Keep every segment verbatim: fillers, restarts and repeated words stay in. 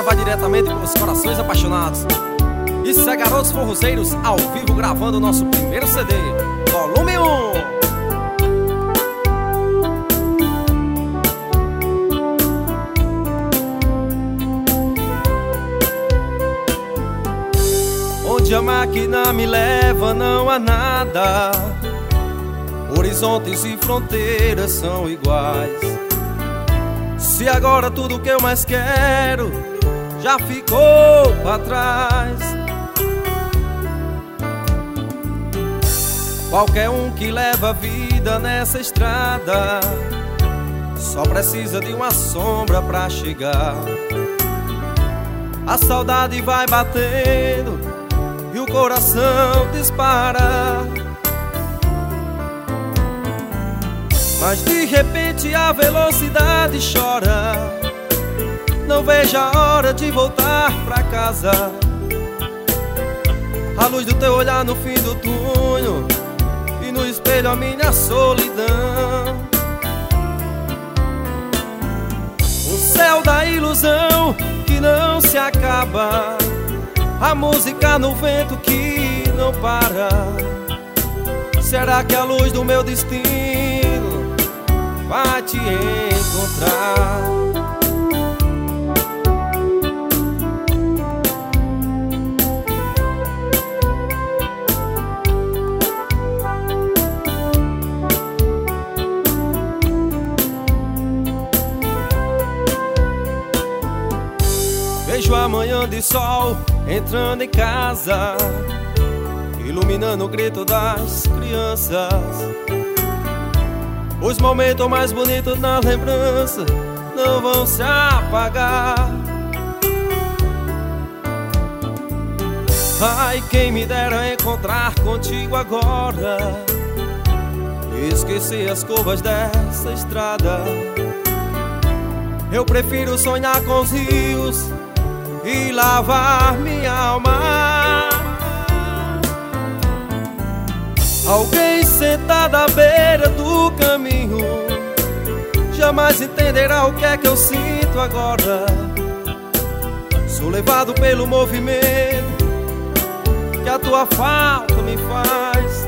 vai diretamente para os corações apaixonados. Isso é Garotos Forrozeiros ao vivo gravando o nosso primeiro C D, volume um. Onde a máquina me leva não há nada, horizontes e fronteiras são iguais. Se agora tudo que eu mais quero já ficou pra trás, qualquer um que leva a vida nessa estrada só precisa de uma sombra pra chegar. A saudade vai batendo e o coração dispara, mas de repente a velocidade chora. Não vejo a hora de voltar pra casa. A luz do teu olhar no fim do túnel e no espelho a minha solidão. O céu da ilusão que não se acaba, a música no vento que não para. Será que a luz do meu destino vai te encontrar? Vejo a manhã de sol entrando em casa, iluminando o grito das crianças. Os momentos mais bonitos na lembrança não vão se apagar. Ai, quem me dera encontrar contigo agora, esquecer as curvas dessa estrada. Eu prefiro sonhar com os rios e lavar minha alma. Alguém sentado à beira do caminho jamais entenderá o que é que eu sinto agora. Sou levado pelo movimento que a tua falta me faz.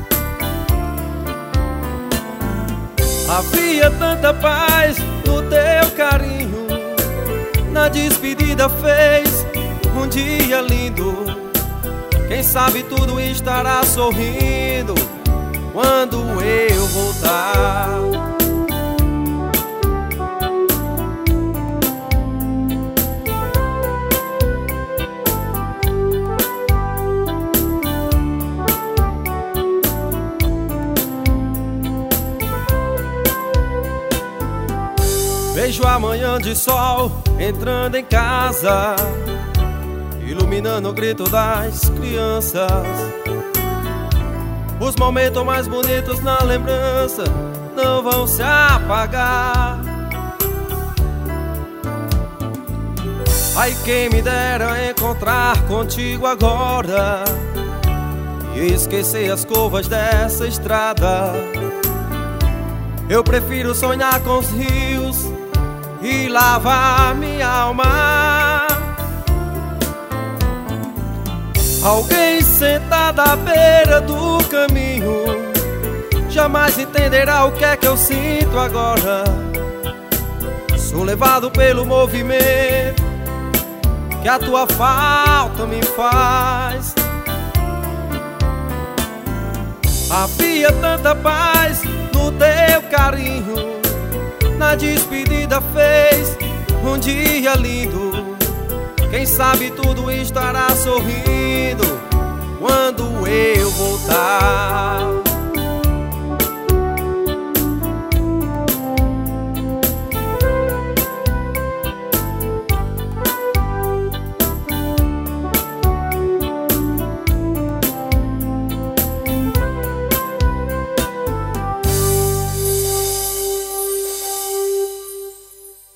Havia tanta paz no teu carinho, na despedida fez um dia lindo. Quem sabe tudo estará sorrindo quando eu voltar. Vejo a manhã de sol entrando em casa, iluminando o grito das crianças. Os momentos mais bonitos na lembrança não vão se apagar. Ai, quem me dera encontrar contigo agora e esquecer as curvas dessa estrada. Eu prefiro sonhar com os rios e lavar minha alma. Alguém sentado à beira do caminho jamais entenderá o que é que eu sinto agora. Sou levado pelo movimento que a tua falta me faz. Havia tanta paz no teu carinho, na despedida fez um dia lindo. Quem sabe tudo estará sorrindo quando eu voltar.